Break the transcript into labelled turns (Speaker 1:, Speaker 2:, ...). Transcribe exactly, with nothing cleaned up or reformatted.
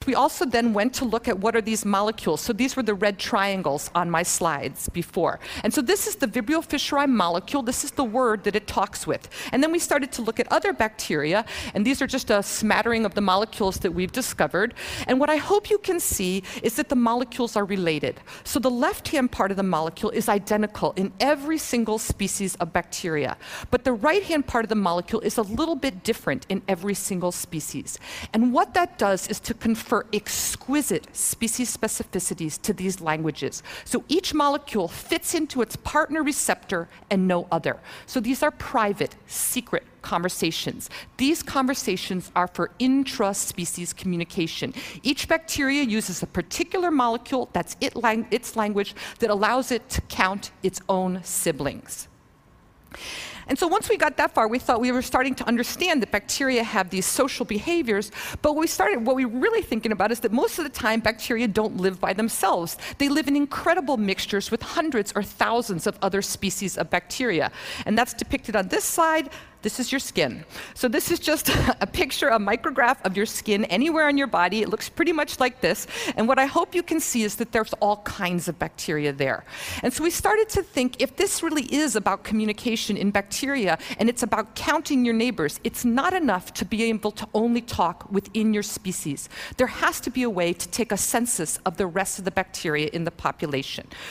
Speaker 1: we also then went to look at what are these molecules. So these were the red triangles on my slides before. And so this is the Vibrio fischeri molecule. This is the word that it talks with. And then we started to look at other bacteria, and these are just a smattering of the molecules that we've discovered. And what I hope you can see is that the molecules are related. So the left-hand part of the molecule is identical in every single species of bacteria. But the right-hand part of the molecule is a little bit different in every single species. And what that does is to confer exquisite species specificities to these languages. So each molecule fits into its partner receptor and no other. So these are private, secret conversations. These conversations are for intra-species communication. Each bacteria uses a particular molecule, that's it lang- its language, that allows it to count its own siblings. And so once we got that far, we thought we were starting to understand that bacteria have these social behaviors, but what we started, what we were really thinking about is that most of the time bacteria don't live by themselves. They live in incredible mixtures with hundreds or thousands of other species of bacteria. And that's depicted on this slide. This is your skin. So this is just a picture, a micrograph of your skin anywhere on your body. It looks pretty much like this. And what I hope you can see is that there's all kinds of bacteria there. And so we started to think, if this really is about communication in bacteria, and it's about counting your neighbors, it's not enough to be able to only talk within your species. There has to be a way to take a census of the rest of the bacteria in the population.